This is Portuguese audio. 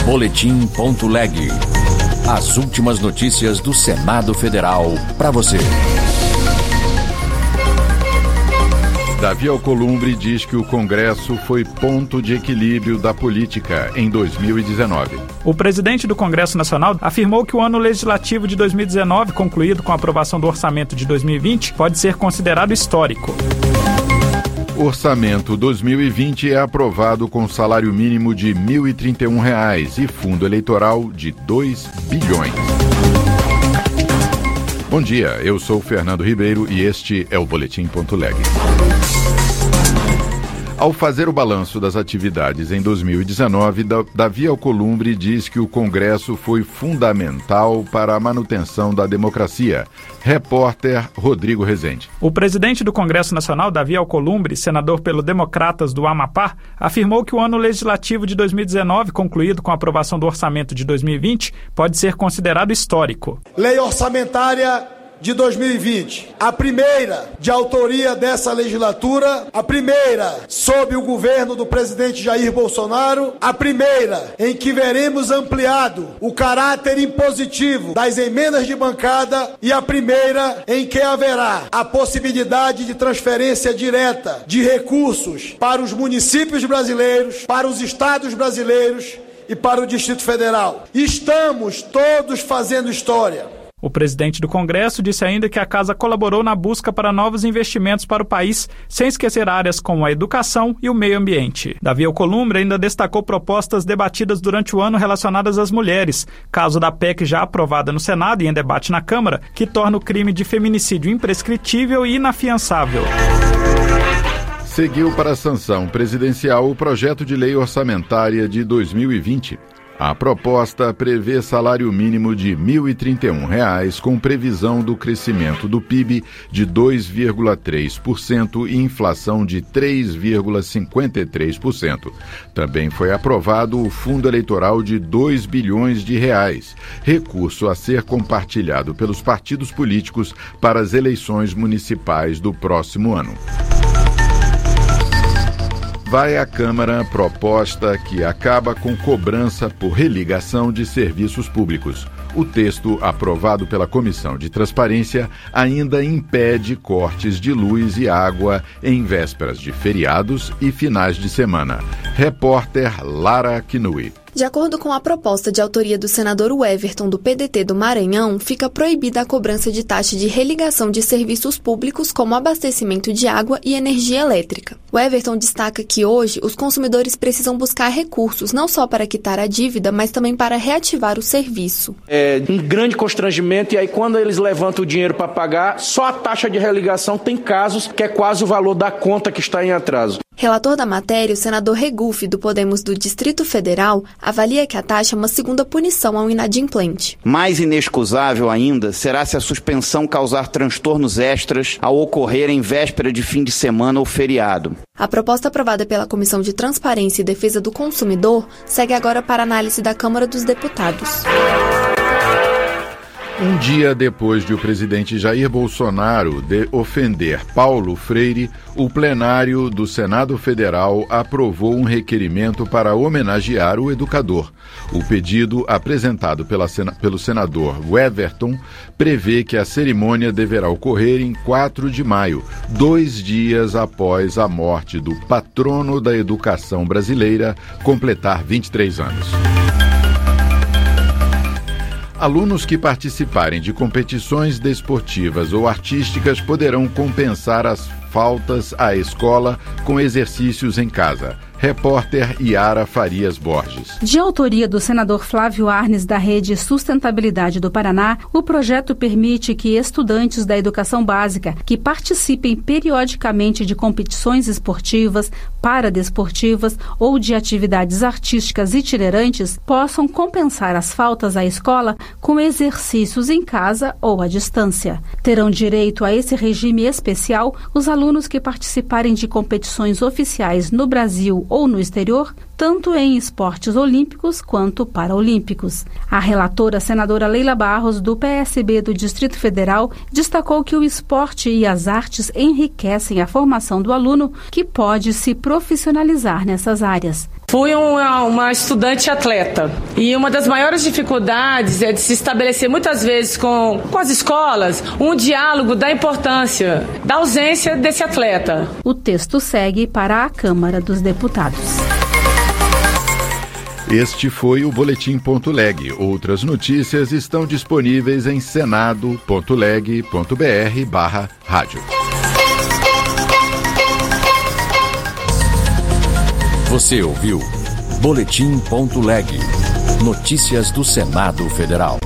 Boletim.leg. As últimas notícias do Senado Federal para você. Davi Alcolumbre diz que o Congresso foi ponto de equilíbrio da política em 2019. O presidente do Congresso Nacional afirmou que o ano legislativo de 2019, concluído com a aprovação do orçamento de 2020, pode ser considerado histórico. O orçamento 2020 é aprovado com salário mínimo de R$ 1.031 e fundo eleitoral de 2 bilhões. Bom dia, eu sou Fernando Ribeiro e este é o Boletim.leg. Ao fazer o balanço das atividades em 2019, Davi Alcolumbre diz que o Congresso foi fundamental para a manutenção da democracia. Repórter Rodrigo Rezende. O presidente do Congresso Nacional, Davi Alcolumbre, senador pelo Democratas do Amapá, afirmou que o ano legislativo de 2019, concluído com a aprovação do orçamento de 2020, pode ser considerado histórico. Lei orçamentária de 2020, a primeira de autoria dessa legislatura, a primeira sob o governo do presidente Jair Bolsonaro, a primeira em que veremos ampliado o caráter impositivo das emendas de bancada e a primeira em que haverá a possibilidade de transferência direta de recursos para os municípios brasileiros, para os estados brasileiros e para o Distrito Federal. Estamos todos fazendo história. O presidente do Congresso disse ainda que a Casa colaborou na busca para novos investimentos para o país, sem esquecer áreas como a educação e o meio ambiente. Davi Alcolumbre ainda destacou propostas debatidas durante o ano relacionadas às mulheres, caso da PEC já aprovada no Senado e em debate na Câmara, que torna o crime de feminicídio imprescritível e inafiançável. Seguiu para a sanção presidencial o projeto de lei orçamentária de 2020. A proposta prevê salário mínimo de R$ 1.031, com previsão do crescimento do PIB de 2,3% e inflação de 3,53%. Também foi aprovado o fundo eleitoral de R$ 2 bilhões, recurso a ser compartilhado pelos partidos políticos para as eleições municipais do próximo ano. Vai à Câmara proposta que acaba com cobrança por religação de serviços públicos. O texto, aprovado pela Comissão de Transparência, ainda impede cortes de luz e água em vésperas de feriados e finais de semana. Repórter Lara Kinui. De acordo com a proposta de autoria do senador Everton, do PDT do Maranhão, fica proibida a cobrança de taxa de religação de serviços públicos como abastecimento de água e energia elétrica. O Everton destaca que hoje os consumidores precisam buscar recursos não só para quitar a dívida, mas também para reativar o serviço. É um grande constrangimento e aí quando eles levantam o dinheiro para pagar, só a taxa de religação tem casos que é quase o valor da conta que está em atraso. Relator da matéria, o senador Regufe, do Podemos do Distrito Federal, avalia que a taxa é uma segunda punição ao inadimplente. Mais inexcusável ainda será se a suspensão causar transtornos extras ao ocorrer em véspera de fim de semana ou feriado. A proposta aprovada pela Comissão de Transparência e Defesa do Consumidor segue agora para análise da Câmara dos Deputados. Um dia depois de o presidente Jair Bolsonaro ofender Paulo Freire, o plenário do Senado Federal aprovou um requerimento para homenagear o educador. O pedido, apresentado pelo senador Everton, prevê que a cerimônia deverá ocorrer em 4 de maio, 2 dias após a morte do patrono da educação brasileira completar 23 anos. Alunos que participarem de competições desportivas ou artísticas poderão compensar as faltas à escola com exercícios em casa. Repórter Yara Farias Borges. De autoria do senador Flávio Arnes, da Rede Sustentabilidade do Paraná, o projeto permite que estudantes da educação básica que participem periodicamente de competições esportivas, paradesportivas ou de atividades artísticas itinerantes possam compensar as faltas à escola com exercícios em casa ou à distância. Terão direito a esse regime especial os alunos que participarem de competições oficiais no Brasil ou no exterior, tanto em esportes olímpicos quanto paraolímpicos. A relatora, senadora Leila Barros, do PSB do Distrito Federal, destacou que o esporte e as artes enriquecem a formação do aluno, que pode se profissionalizar nessas áreas. Fui uma estudante atleta e uma das maiores dificuldades é de se estabelecer muitas vezes com as escolas um diálogo da importância da ausência desse atleta. O texto segue para a Câmara dos Deputados. Este foi o Boletim.leg. Outras notícias estão disponíveis em senado.leg.br/rádio. Você ouviu Boletim.leg. Notícias do Senado Federal.